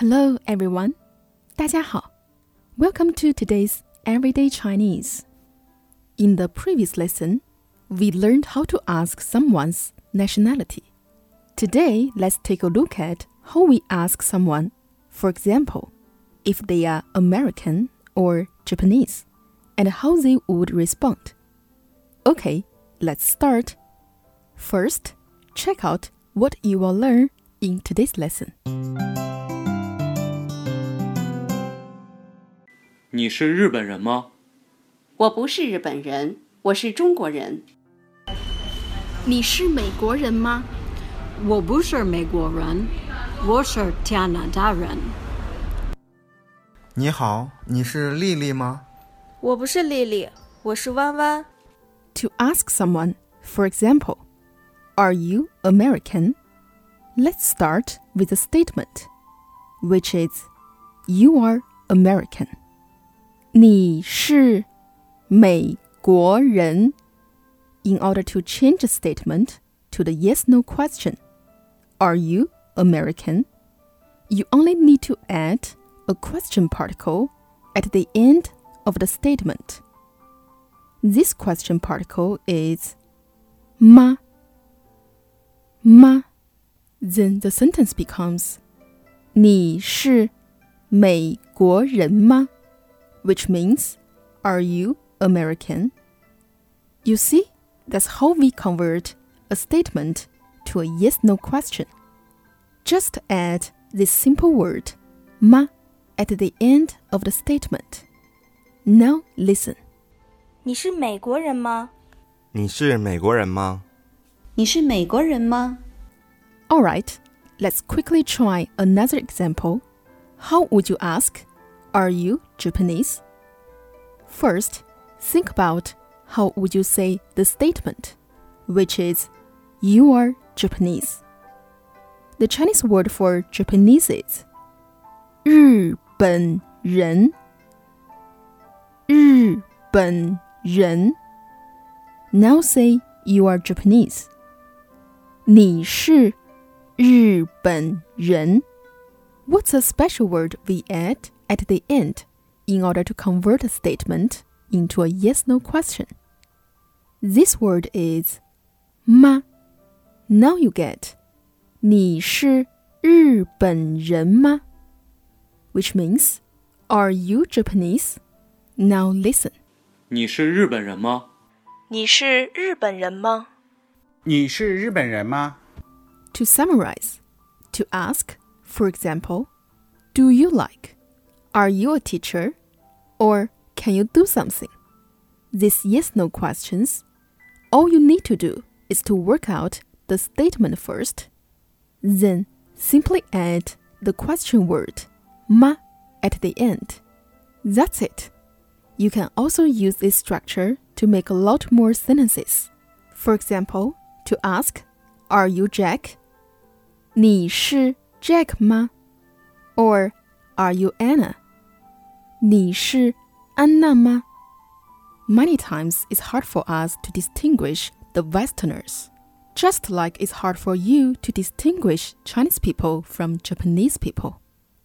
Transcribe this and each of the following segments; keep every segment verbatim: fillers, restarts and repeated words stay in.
Hello everyone, 大家好. Welcome to today's Everyday Chinese. In the previous lesson, we learned how to ask someone's nationality. Today, let's take a look at how we ask someone, for example, if they are American or Japanese, and how they would respond. Okay, let's start. First, check out what you will learn in today's lesson. 你是日本人吗？ 我不是日本人，我是中国人。 你是美国人吗？ 我不是美国人，我是加拿大人。 你好，你是丽丽吗？ 我不是丽丽，我是弯弯。 To ask someone, for example, are you American? Let's start with a statement, which is, you are American. 你是美国人. In order to change the statement to the yes-no question, are you American? You only need to add a question particle at the end of the statement. This question particle is 吗 吗 Then the sentence becomes 你是美国人吗 which means, are you American? You see, that's how we convert a statement to a yes-no question. Just add this simple word, 吗 at the end of the statement. Now listen. 你是美国人吗？ 你是美国人吗？ 你是美国人吗？ Alright, let's quickly try another example. How would you ask, are you Japanese? First, think about how would you say the statement, which is, you are Japanese. The Chinese word for Japanese is 日本人日本人 Now say you are Japanese. 你是日本人 What's a special word we add at the end in order to convert a statement into a yes-no question? This word is 吗 Now you get 你是日本人吗 Which means, are you Japanese? Now listen. 你是日本人吗？ 你是日本人吗？ 你是日本人吗？ To summarize, to ask, for example, do you like? Are you a teacher? Or can you do something? These yes-no questions, all you need to do is to work out the statement first, then simply add the question word, 吗 at the end. That's it. You can also use this structure to make a lot more sentences. For example, to ask, are you Jack? 你是 Jack 吗 Or are you Anna? 你是安娜吗 Many times it's hard for us to distinguish the Westerners, just like it's hard for you to distinguish Chinese people from Japanese people.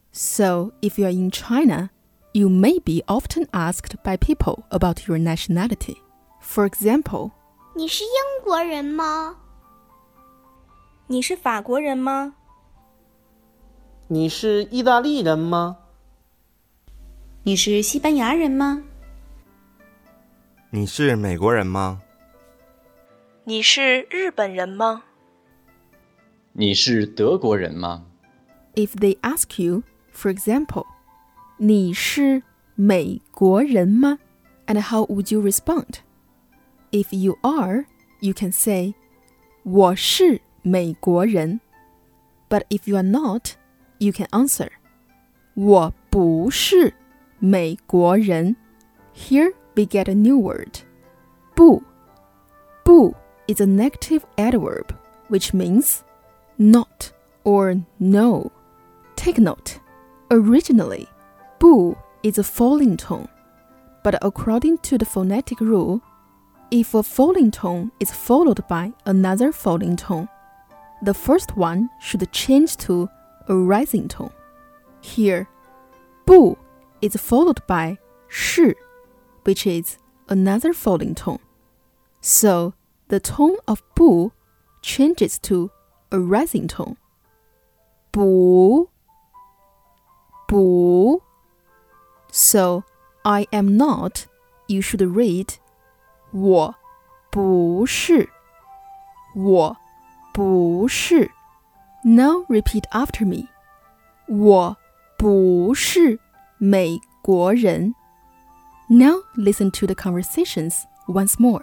So if you are in China, you may be often asked by people about your nationality. For example, 你是英国人吗？ 你是法国人吗？ 你是意大利人吗？ 你是西班牙人吗？ 你是美国人吗？ 你是日本人吗？ 你是德国人吗？ if they ask you, for example, 你是美国人吗 And how would you respond? If you are, you can say, 我是美国人 But if you are not, you can answer, 我不是美国人 Here we get a new word, 不 不 is a negative adverb, which means not or no. Take note, originally, 不 is a falling tone, but according to the phonetic rule, if a falling tone is followed by another falling tone, the first one should change to a rising tone. Here, 不 is followed by 是, which is another falling tone. So, the tone of 不 changes to a rising tone. 不 不 So, I am not, you should read 我不是我不是 Now repeat after me. 我不是美国人 Now listen to the conversations once more.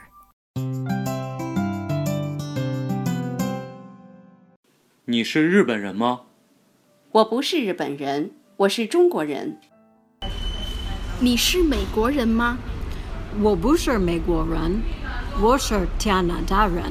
你是日本人吗？ 我不是日本人，我是中国人。 你是美国人吗？ 我不是美国人，我是加拿大人。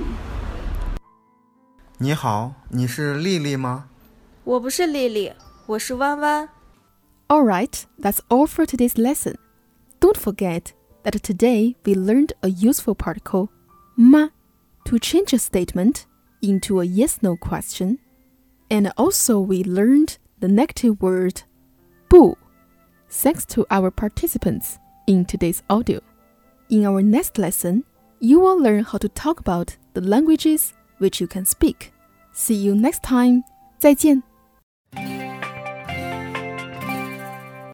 你好，你是丽丽吗？ 我不是丽丽，我是弯弯。 Alright, that's all for today's lesson. Don't forget that today we learned a useful particle, ma, to change a statement into a yes-no question. And also we learned the negative word, 不, thanks to our participants in today's audio. In our next lesson, you will learn how to talk about the languages which you can speak. See you next time. 再见。